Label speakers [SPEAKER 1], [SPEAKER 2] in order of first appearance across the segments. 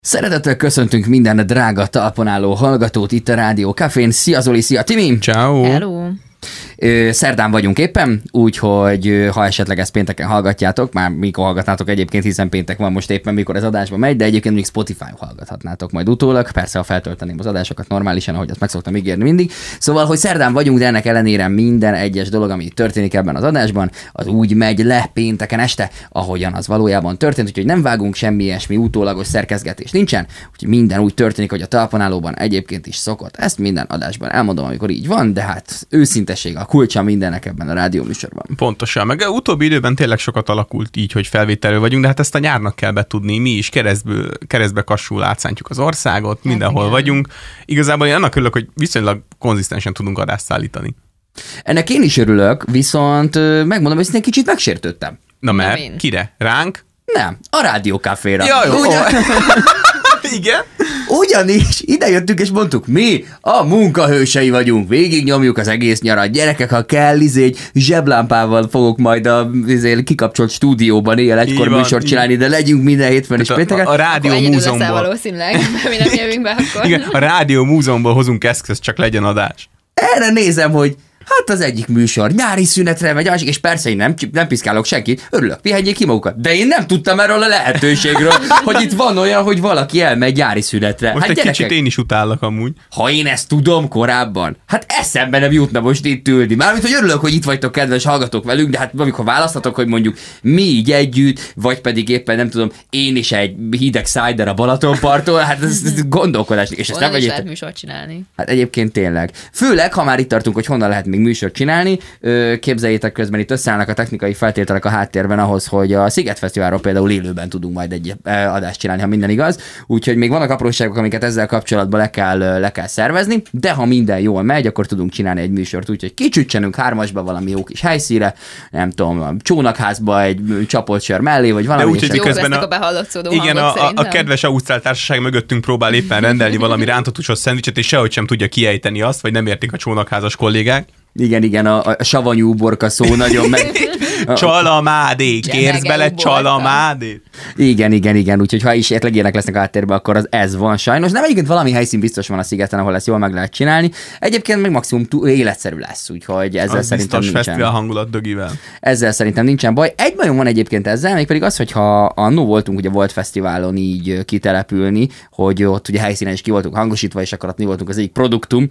[SPEAKER 1] Szeretettel köszöntünk minden drága talpon álló hallgatót itt a Rádió Cafén. Szia Zoli, szia Timi!
[SPEAKER 2] Ciao.
[SPEAKER 3] Hello!
[SPEAKER 1] Szerdán vagyunk éppen, úgyhogy ha esetleg ezt pénteken hallgatjátok, már mikor hallgatnátok egyébként, hiszen péntek van most éppen, mikor ez adásba megy, de egyébként még Spotify-on hallgathatnátok majd utólag, persze ha feltölteném az adásokat normálisan, ahogy azt meg szoktam ígérni mindig. Szóval, hogy szerdán vagyunk, de ennek ellenére minden egyes dolog, ami történik ebben az adásban, az úgy megy le pénteken este, ahogyan az valójában történt, úgyhogy nem vágunk semmi ilyesmi utólagos szerkezgetés nincsen, úgyhogy minden úgy történik, hogy a talpon egyébként is szokott. Ezt minden adásban elmondom, amikor így van, de hát őszintesség a kulcsa mindennek ebben a rádió műsorban.
[SPEAKER 2] Pontosan, meg utóbbi időben tényleg sokat alakult így, hogy felvételről vagyunk, de hát ezt a nyárnak kell betudni, mi is keresztbe kassul átszántjuk az országot, mindenhol vagyunk. Igazából én annak örülök, hogy viszonylag konzisztensen tudunk adást szállítani.
[SPEAKER 1] Ennek én is örülök, viszont megmondom, hogy egy kicsit megsértődtem.
[SPEAKER 2] Na mert? Kire? Ránk?
[SPEAKER 1] Nem, a Rádió Caféra.
[SPEAKER 2] Ja, jó. Igen?
[SPEAKER 1] Ugyanis ide jöttünk és mondtuk, mi a munkahősei vagyunk, végig nyomjuk az egész nyarat, gyerekek, ha kell, egy zseblámpával fogok majd a kikapcsolt stúdióban éjjel egykor műsort csinálni, de legyünk minden hétfőn és pénteken.
[SPEAKER 2] A Rádió Múzeumból.
[SPEAKER 3] Valószínűleg, mi nem jövünk be akkor.
[SPEAKER 2] Igen, a Rádió Múzeumból hozunk eszközt, csak legyen adás.
[SPEAKER 1] Erre nézem, hogy hát az egyik műsor nyári szünetre megy, és persze én nem piszkálok senkit, örülök, pihenjék ki magukat. De én nem tudtam erről a lehetőségről, hogy itt van olyan, hogy valaki elmegy nyári szünetre.
[SPEAKER 2] Most
[SPEAKER 1] hát
[SPEAKER 2] egy
[SPEAKER 1] gyerekek,
[SPEAKER 2] kicsit én is utállak amúgy.
[SPEAKER 1] ha én ezt tudom korábban, hát eszembe nem jutna most itt ülni. Mármint, hogy örülök, hogy itt vagytok, kedves hallgatók velünk, de hát amikor választhatok, hogy mondjuk mi így együtt, vagy pedig éppen nem tudom, én is egy hideg cider a Balatonparttól, hát ez gondolkodás. És ezt nem
[SPEAKER 3] is lehet műsort csinálni.
[SPEAKER 1] Hát egyébként tényleg. Főleg, ha már itt tartunk, hogy honnan lehet még műsort csinálni, képzeljétek, közben itt összeállnak a technikai feltételek a háttérben ahhoz, hogy a Sziget Fesztiválról például élőben tudunk majd egy adást csinálni, ha minden igaz. Úgyhogy még vannak apróságok, amiket ezzel kapcsolatban le kell szervezni, de ha minden jól megy, akkor tudunk csinálni egy műsort, úgyhogy kicsütsenünk hármasba valami jó kis helyszíre, nem tudom, a csónakházba egy csapott sör mellé, vagy valami.
[SPEAKER 2] De úgy, hogy
[SPEAKER 3] közben a behallatszódó
[SPEAKER 2] igen,
[SPEAKER 3] hangok,
[SPEAKER 2] a kedves Ausztrál Társaság mögöttünk próbál éppen rendelni valami rántott szendvicset, és sehogy sem tudja kiejteni azt, vagy nem értik a csónakházas kollégák.
[SPEAKER 1] Igen, a savanyú uborka szó nagyon meg...
[SPEAKER 2] Csalamádé, kérsz bele csalamádét?
[SPEAKER 1] Igen, úgyhogy ha is ilyenek lesznek áttérbe, akkor ez van sajnos. Nem, egyébként valami helyszín biztos van a szigeten, ahol ezt jól meg lehet csinálni. Egyébként meg maximum életszerű lesz, úgyhogy ezzel
[SPEAKER 2] az
[SPEAKER 1] szerintem
[SPEAKER 2] biztos
[SPEAKER 1] nincsen.
[SPEAKER 2] fesztivál hangulat dögivel.
[SPEAKER 1] Ezzel szerintem nincsen baj. Egy bajom van egyébként ezzel, mégpedig az, hogyha annó voltunk ugye Volt Fesztiválon így kitelepülni, hogy ott ugye helyszínen is ki voltunk hangosítva, és akkor ott mi voltunk az egyik produktum,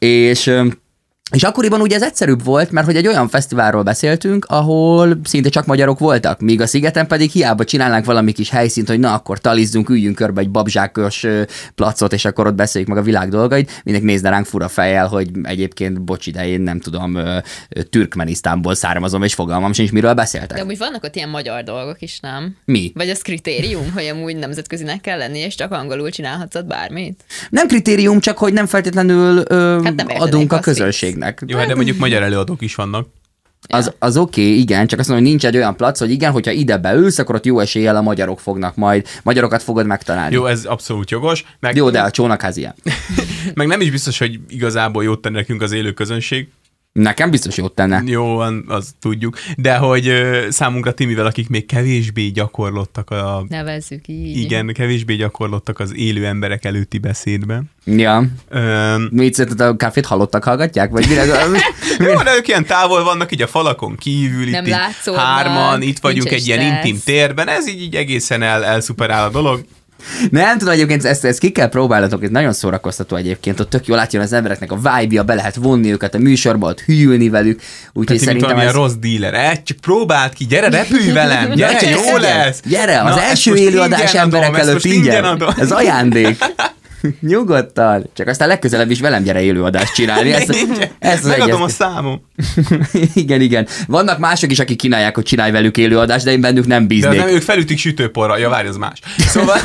[SPEAKER 1] és akkoriban ugye ez egyszerűbb volt, mert hogy egy olyan fesztiválról beszéltünk, ahol szinte csak magyarok voltak, míg a Szigeten pedig hiába csinálnánk valami kis helyszínt, hogy na akkor talizzunk, üljünk körbe egy babzsákos placot, és akkor ott beszéljük meg a világ dolgait, mindenki nézne ránk fura fejjel, hogy egyébként bocs ide, én nem tudom, Türkmenisztánból származom, és fogalmam sincs, miről beszéltek.
[SPEAKER 3] De amúgy vannak ott ilyen magyar dolgok is, nem?
[SPEAKER 1] Mi?
[SPEAKER 3] Vagy az kritérium, hogy amúgy nemzetközinek kell lenni, és csak angolul csinálhatsz ott bármit?
[SPEAKER 1] Nem kritérium, csak hogy nem feltétlenül
[SPEAKER 3] nem
[SPEAKER 1] adunk a közönségnek.
[SPEAKER 2] Jó, de mondjuk magyar előadók is vannak.
[SPEAKER 1] Az oké, igen, csak azt mondom, hogy nincs egy olyan plac, hogy igen, hogyha ide beülsz, akkor ott jó eséllyel a magyarokat fogod megtalálni.
[SPEAKER 2] Jó, ez abszolút jogos.
[SPEAKER 1] Jó, de a csónakház ilyen.
[SPEAKER 2] Meg nem is biztos, hogy igazából jót tenne nekünk az élő közönség.
[SPEAKER 1] Nekem biztos jót tenne.
[SPEAKER 2] Jó, azt tudjuk. De hogy számunkra Timivel, akik még kevésbé gyakorlottak
[SPEAKER 3] nevezzük így.
[SPEAKER 2] Igen, kevésbé gyakorlottak az élő emberek előtti beszédben.
[SPEAKER 1] Ja. Mit szerinted a káfét hallottak hallgatják? Vagy mire?
[SPEAKER 2] Jó, de ők ilyen távol vannak így a falakon kívül,
[SPEAKER 3] nem
[SPEAKER 2] itt hárman, itt vagyunk egy ilyen intim térben, ez így egészen elszuperál a dolog.
[SPEAKER 1] Nem tudom, egyébként ezt ki kell próbálnatok, ez nagyon szórakoztató egyébként, ott tök jól látjon az embereknek a vibe-ja, be lehet vonni őket a műsorba, ott hűlni velük, úgyhogy szerintem
[SPEAKER 2] ez... rossz díler, csak próbáld ki, gyere, repülj velem, gyere, jó lesz!
[SPEAKER 1] Gyere, az első élőadás emberek előtt ingyen, ez ajándék. Nyugodtan. Csak aztán legközelebb is velem gyere élőadást csinálni.
[SPEAKER 2] Megadom a számom.
[SPEAKER 1] Igen. Vannak mások is, akik kínálják, hogy csinálj velük élőadást, de én bennük nem bíznék.
[SPEAKER 2] De nem, ők felütik sütőporra. Ja, várj, az más. Szóval...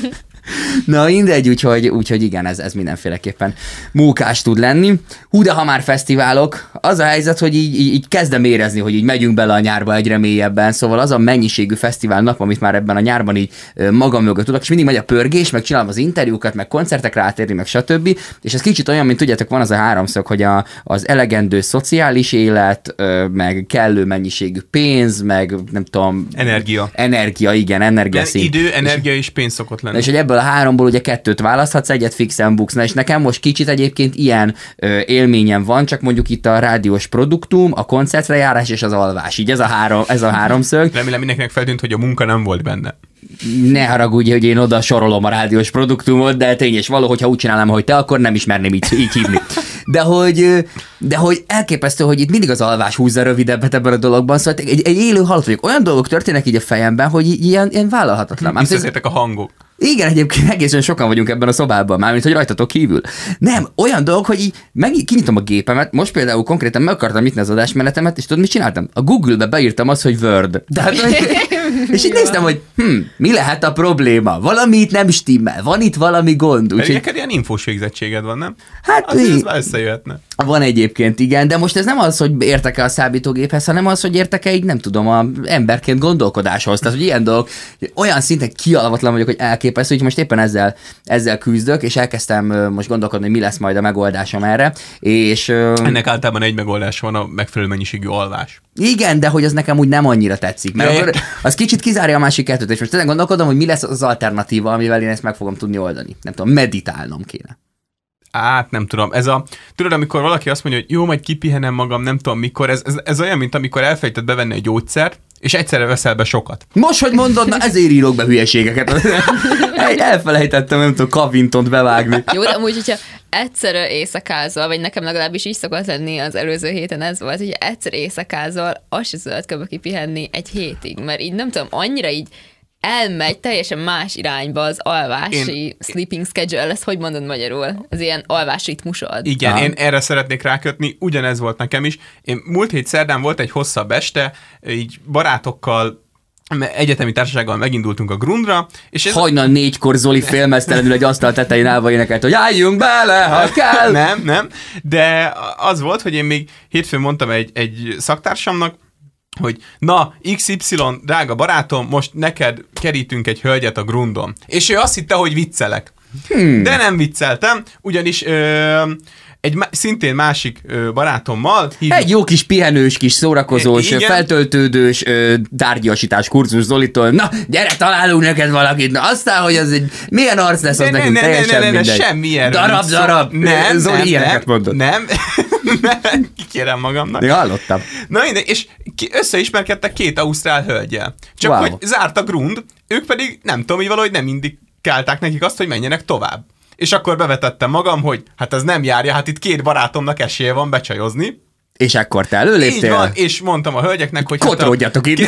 [SPEAKER 1] Na mindegy, úgyhogy igen, ez mindenféleképpen mókás tud lenni. De ha már fesztiválok, az a helyzet, hogy így kezdem érezni, hogy így megyünk bele a nyárba egyre mélyebben, szóval az a mennyiségű fesztivál nap, amit már ebben a nyárban így magam mögött tudok, és mindig megy a pörgés, meg csinálom az interjúkat, meg koncertekre átérni, meg stb. És ez kicsit olyan, mint tudjátok, van az a háromszög, hogy az elegendő szociális élet, meg kellő mennyiségű pénz, meg nem tudom...
[SPEAKER 2] Energia,
[SPEAKER 1] igen, energiaszint.
[SPEAKER 2] Idő, energia és pénz szokott lenni.
[SPEAKER 1] És hogy ebből a háromból ugye 2 választhatsz, egyet fixen buksz. Na, és nekem most kicsit egyébként ilyen élményem van, csak mondjuk itt a rádiós produktum, a koncertre járás és az alvás. Így ez a háromszög.
[SPEAKER 2] Remélem mindenkinek feltűnt, hogy a munka nem volt benne.
[SPEAKER 1] Ne haragudj, hogy én oda sorolom a rádiós produktumot, de tény és való, hogyha úgy csinálnám, hogy te, akkor nem ismerném így hívni. De hogy elképesztő, hogy itt mindig az alvás húzza rövidebbet ebben a dologban, szóval egy élő halott vagyok. Olyan dolgok történnek így a fejemben, hogy ilyen vállalhatatlan.
[SPEAKER 2] Visszaszértek a hangok.
[SPEAKER 1] Igen, egyébként egészen sokan vagyunk ebben a szobában, mármint, hogy rajtatok kívül. Nem, olyan dolog, hogy így kinyitom a gépemet, most például konkrétan meg akartam nyitni az adásmenetemet, és tudod, mit csináltam? A Google-be beírtam azt, hogy Word. És így néztem, hogy mi lehet a probléma? Valami itt nem stimmel, van itt valami gond.
[SPEAKER 2] Pedig neked ilyen infós végzettséged van, nem?
[SPEAKER 1] Hát
[SPEAKER 2] ez már összejöhetne.
[SPEAKER 1] Van egyébként, igen, de most ez nem az, hogy értek-e a számítógéphez, hanem az, hogy értek-e így, nem tudom, a emberként gondolkodáshoz. Tehát, hogy ilyen dolog, olyan szinten kialavatlan vagyok, hogy elképesztő, hogy most éppen ezzel küzdök, és elkezdtem most gondolkodni, hogy mi lesz majd a megoldásom erre. És,
[SPEAKER 2] ennek általában egy megoldás van, a megfelelő mennyiségű alvás.
[SPEAKER 1] Igen, de hogy az nekem úgy nem annyira tetszik, mert akkor az kicsit kizárja a másik kettőt, és most tényleg gondolkodom, hogy mi lesz az alternatíva, amivel én ezt meg fogom tudni oldani. Nem tudom, meditálnom kéne.
[SPEAKER 2] Hát nem tudom, tudod, amikor valaki azt mondja, hogy jó, majd kipihenem magam, nem tudom mikor, ez olyan, mint amikor elfelejtett bevenni egy gyógyszert, és egyszerre veszel be sokat.
[SPEAKER 1] Most, hogy mondod, na ezért írok be hülyeségeket. Elfelejtettem, nem tudom, Covingtont bevágni.
[SPEAKER 3] Jó, de amúgy, hogyha egyszer éjszakázol, vagy nekem legalábbis így szokott lenni az előző héten ez volt, hogy egyszer éjszakázol, azt se tudod kb. Kipihenni egy hétig, mert így nem tudom, annyira így elmegy teljesen más irányba az alvási sleeping schedule, ezt hogy mondod magyarul? Az ilyen alvásritmusod.
[SPEAKER 2] Igen, én erre szeretnék rákötni, ugyanez volt nekem is. Én múlt hét szerdán volt egy hosszabb este, így barátokkal, egyetemi társasággal megindultunk a Grundra, és ez...
[SPEAKER 1] Hajnal 4-kor Zoli félmeztelenül egy asztal tetején állva énekelt, hogy álljunk bele, ha kell!
[SPEAKER 2] Nem, de az volt, hogy én még hétfőn mondtam egy szaktársamnak, hogy na, XY, drága barátom, most neked kerítünk egy hölgyet a Grundon. És ő azt hitte, hogy viccelek. De nem vicceltem, ugyanis egy szintén másik barátommal hívjuk.
[SPEAKER 1] Egy jó kis pihenős, kis szórakozós, feltöltődős tárgyasítás kurzus Zolitól. Na, gyere, találunk neked valakit. Na, aztán, hogy az egy milyen arc lesz, az nekünk teljesen mindegy.
[SPEAKER 2] Semmi erről.
[SPEAKER 1] Darab.
[SPEAKER 2] Nem,
[SPEAKER 1] Zoli ilyeneket mondott.
[SPEAKER 2] Nem, kikérem magamnak.
[SPEAKER 1] Én hallottam.
[SPEAKER 2] Na, és összeismerkedtek 2 ausztrál hölgyel. Csak hogy zárt a Grund, ők pedig nem tudom, hogy valahogy nem indikálták nekik azt, hogy menjenek tovább. És akkor bevetettem magam, hogy hát ez nem járja, hát itt 2 barátomnak esélye van becsajozni.
[SPEAKER 1] És akkor te előléptél?
[SPEAKER 2] Így van, és mondtam a hölgyeknek, hogy...
[SPEAKER 1] Kotródjatok itt!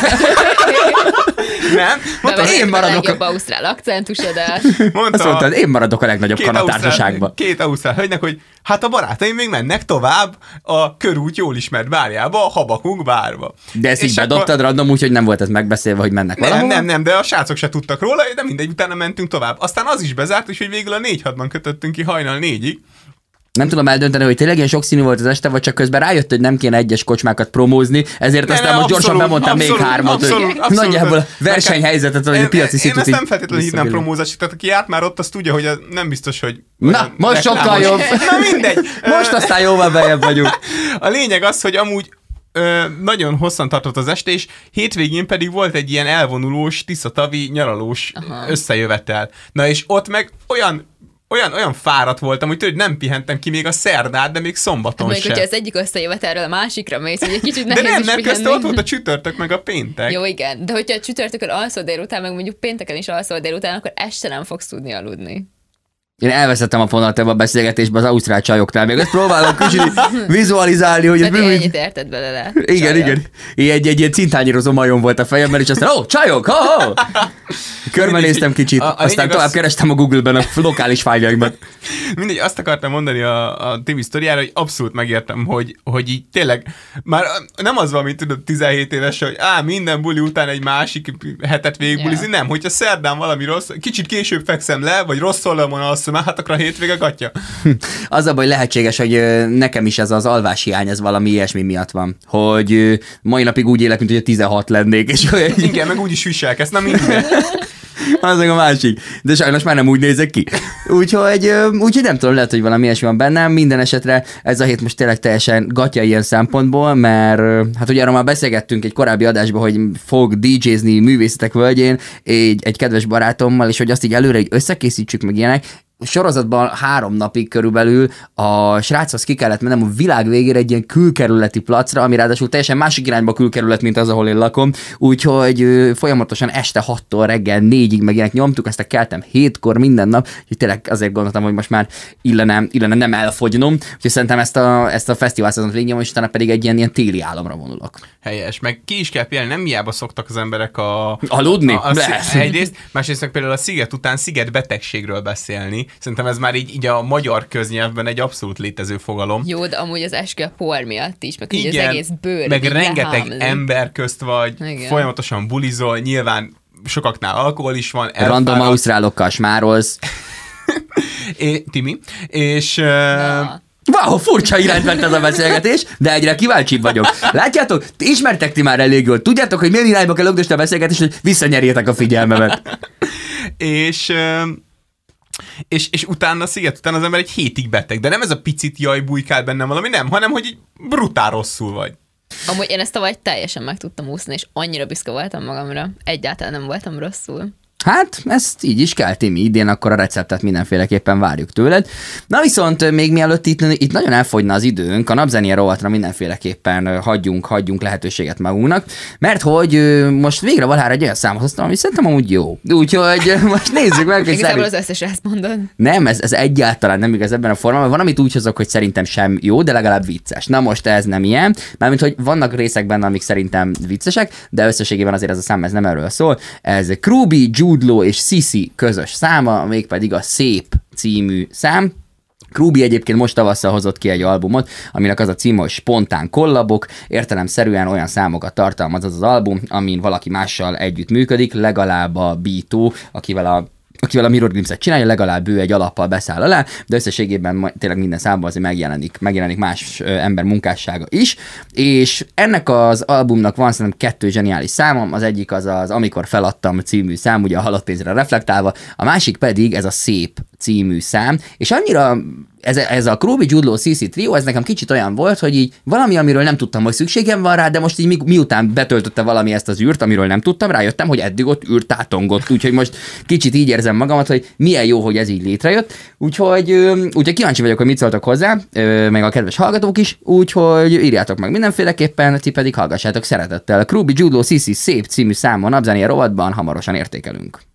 [SPEAKER 2] Nem?
[SPEAKER 3] Mondtam, én maradok. A legjobb ausztrál akcentusodat.
[SPEAKER 1] Azt mondtad, én maradok a legnagyobb kanatársaságban.
[SPEAKER 2] 2 ausztrál hölgynek, hogy hát a barátaim még mennek tovább a körút jól ismert bárjába, a Habakuk bárba.
[SPEAKER 1] De ezt így bedobtad random, úgyhogy nem volt ez megbeszélve, hogy mennek valahova?
[SPEAKER 2] Nem, de a srácok se tudtak róla, de mindegy, utána mentünk tovább. Aztán az is bezárt, úgyhogy végül a 4-6-ban kötöttünk ki hajnal 4-ig.
[SPEAKER 1] Nem tudom eldönteni, hogy tényleg ilyen sokszínű volt az este, vagy csak közben rájött, hogy nem kéne egyes kocsmákat promózni, ezért aztán most gyorsan bemondtam még 3-at, hogy nagyjából a versenyhelyzetet, vagy a piaci szitut.
[SPEAKER 2] Én ezt nem feltétlenül hívnám promózásra, tehát aki járt már ott, azt tudja, hogy nem biztos, hogy...
[SPEAKER 1] Na, most sokkal jobb.
[SPEAKER 2] Na mindegy.
[SPEAKER 1] Most aztán jóval bejebb vagyunk.
[SPEAKER 2] A lényeg az, hogy amúgy nagyon hosszan tartott az este, és hétvégén pedig volt egy ilyen elvonulós, tiszatavi, nyaralós összejövetel. Na és ott meg olyan fáradt voltam, hogy tudod, nem pihentem ki még a szerdát, de még szombaton sem.
[SPEAKER 3] Hogyha az egyik összejövetelről a másikra mész, hogy egy kicsit nehéz
[SPEAKER 2] de nem, közte ott volt a csütörtök meg a péntek.
[SPEAKER 3] Jó, igen, de hogyha a csütörtökön alszol délután, meg mondjuk pénteken is alszol délután, akkor este nem fogsz tudni aludni.
[SPEAKER 1] Én elveszettem a fonalat ebbe a beszélgetésbe az ausztrál csajoknál. Még ezt próbálom kicsit vizualizálni, hogy...
[SPEAKER 3] Tehát ennyit érted belőle.
[SPEAKER 1] Igen. Egy ilyen cintányírozó majom volt a fejemben, és aztán, csajok, körbenéztem kicsit, aztán tovább kerestem a Google-ben a lokális fájljaimat.
[SPEAKER 2] Mindegy, azt akartam mondani a TV sztoriára, hogy abszolút megértem, hogy így tényleg, már nem az valami, tudod, 17 éves, hogy minden buli után egy másik hetet végigbulizni, nem, hogyha szerdán valami rossz, kicsit később fekszem le, vagy rossz oldalon alszom, hát akkor a hétvége gatya.
[SPEAKER 1] Az a baj, lehetséges, hogy nekem is ez az alváshiány, ez valami ilyesmi miatt van, hogy mai napig úgy élek, mint hogy 16 lennék. És
[SPEAKER 2] igen, meg úgy is viselkedsz, na mindegy.
[SPEAKER 1] Az meg a másik. De sajnos már nem úgy nézek ki. Úgyhogy nem tudom, lehet, hogy valami ilyesmi van bennem. Minden esetre ez a hét most tényleg teljesen gatya ilyen szempontból, mert hát ugye arra már beszélgettünk egy korábbi adásban, hogy fog DJ-zni Művészetek Völgyén egy kedves barátommal, és hogy azt így előre így összekészítsük meg ilyenek. Sorozatban 3 napig körülbelül a sráchoz ki kellett mennem a világ végére egy ilyen külkerületi placra, ami ráadásul teljesen másik irányba külkerület, mint az, ahol én lakom, úgyhogy folyamatosan este 6-tól reggel 4-ig meg ilyenek nyomtuk, aztán keltem 7-kor minden nap, úgyhogy tényleg azért gondoltam, hogy most már illene nem elfogynom, úgyhogy szerintem ezt a fesztivál szezont végignyomom, és utána pedig egy ilyen téli álomra vonulok.
[SPEAKER 2] Helyes, meg ki is kell pihenni, nem hiába szoktak az emberek
[SPEAKER 1] aludni?
[SPEAKER 2] Egyrészt, másrészt meg például a Sziget után szigetbetegségről beszélni. Szerintem ez már így a magyar köznyelvben egy abszolút létező fogalom.
[SPEAKER 3] Jó, de amúgy az eskü a por miatt is, meg
[SPEAKER 2] igen,
[SPEAKER 3] az egész bőr.
[SPEAKER 2] meg rengeteg ember közt vagy, igen. Folyamatosan bulizol, nyilván sokaknál alkohol is van.
[SPEAKER 1] Random ausztrálokkal smárolsz.
[SPEAKER 2] Timi, és...
[SPEAKER 1] Wow, furcsa irányt vett ez a beszélgetés, de egyre kíváncsibb vagyok. Látjátok, ismertek ti már elég jól. Tudjátok, hogy milyen irányba kell lögdösni a beszélgetést, hogy visszanyerjétek a figyelmemet.
[SPEAKER 2] És utána a Sziget után az ember egy hétig beteg. De nem ez a picit jaj bujkál bennem valami, nem, hanem hogy így brutál rosszul vagy.
[SPEAKER 3] Amúgy én ezt tavaly teljesen meg tudtam úszni, és annyira büszke voltam magamra. Egyáltalán nem voltam rosszul.
[SPEAKER 1] Hát, ezt így is kell, Timi, idén akkor a receptet mindenféleképpen várjuk tőled. Na viszont még mielőtt itt nagyon elfogyna az időnk, a napzenéje rovatra mindenféleképpen hagyjunk lehetőséget magunknak, mert hogy most végre valahára egy olyan számot hoztam, ami szerintem amúgy jó. Úgyhogy most nézzük meg, hogy
[SPEAKER 3] igazából az összes ezt mondod.
[SPEAKER 1] Nem, ez egyáltalán nem igaz ebben a formában. Van, amit úgy hozok, hogy szerintem sem jó, de legalább vicces. Na most ez nem ilyen, mármint, hogy vannak részek benne, amik szerintem viccesek, de összességében azért ez a szám ez nem erről szól. Ez Krúbi, Jude Law és Sisi közös száma, mégpedig a Szép című szám. Krúbi egyébként most tavasszal hozott ki egy albumot, aminek az a címe, hogy Spontán kollabok, értelemszerűen olyan számokat tartalmaz az album, amin valaki mással együtt működik, legalább a Bító, akivel a Mirror Glimpse-et csinálja, legalább ő egy alappal beszáll alá, de összességében tényleg minden számban azért megjelenik más ember munkássága is, és ennek az albumnak van szerintem 2 zseniális számom, az egyik az Amikor feladtam című szám, ugye a halott pénzre reflektálva, a másik pedig ez a Szép című szám, és annyira ez a Krúbi, Jude Law, Sisi trió, ez nekem kicsit olyan volt, hogy így valami, amiről nem tudtam, hogy szükségem van rá, de most így miután betöltötte valami ezt az űrt, amiről nem tudtam, rájöttem, hogy eddig ott űrt tátongott, úgyhogy most kicsit így érzem magamat, hogy milyen jó, hogy ez így létrejött, úgyhogy kíváncsi vagyok, hogy mit szóltok hozzá, meg a kedves hallgatók is, úgyhogy írjátok meg mindenféleképpen, ti pedig hallgassátok szeretettel. A Krúbi, Jude Law, Sisi Szép című számon napzenéje rovatban hamarosan értékelünk.